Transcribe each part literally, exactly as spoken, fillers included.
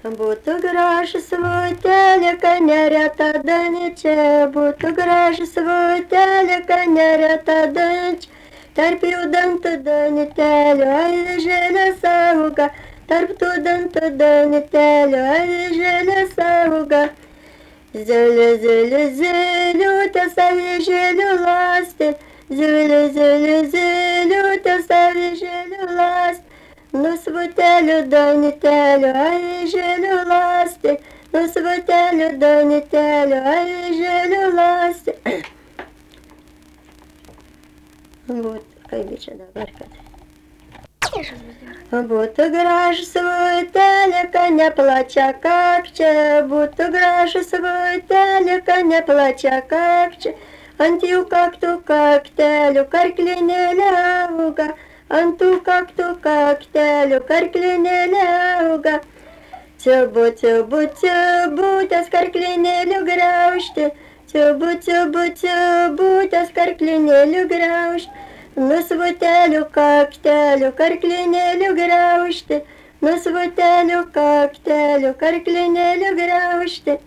Būtų gražus vūtelė, kad nereta dančia, būtų gražus vūtelė, kad nereta dančia, tarp jų dantų dantelio avižėlės auga, tarp tų dantų dantelio avižėlės auga. Ziliu, ziliu, ziliutės avižėlių ląstė, ziliu, ziliu, ziliutės avižėlių ląstė. Nusvutelių danitelių avižėlių ląstė, nusvutelių danitelių avižėlių ląstė. Būtų, kaip čia dabar, kad... Būtų gražus vūtelė, kad neplačia kakčia, būtų gražus vūtelė, kad neplačia kakčia, ant jų kaktų kaktelių karklinėlė auga. Ant tų kaktų kaktelių karklinėlė auga. Ciubu, ciubu, ciubu, tas karklinėlių graužti, ciubu, ciubu, ciubu, tas karklinėlių graužti, nusvutelių kaktelių karklinėlių graužti, nusvutelių kaktelių karklinėlių graužti.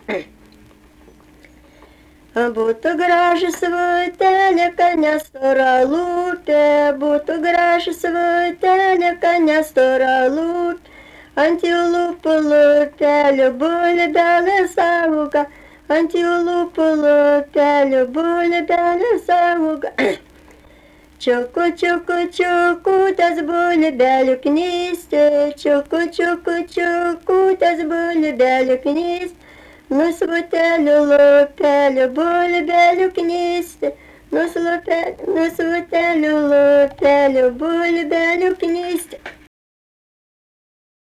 Būtų gražus vūtelė, kad nestora lūpė, būtų gražus vūtelė, kad nestora lūpė, ant jų lūpų lūpelių bulbelės auga, ant jų lūpų lūpelių bulbelės auga. Čiuku, čiuku, čiuku, tas bulbelių knystė, čiuku, čiuku, čiuku, tas bulbelių knystė. Nusvutelių lūpelių bulbelių knystė, nusvutelių lūpelių bulbelių knystė.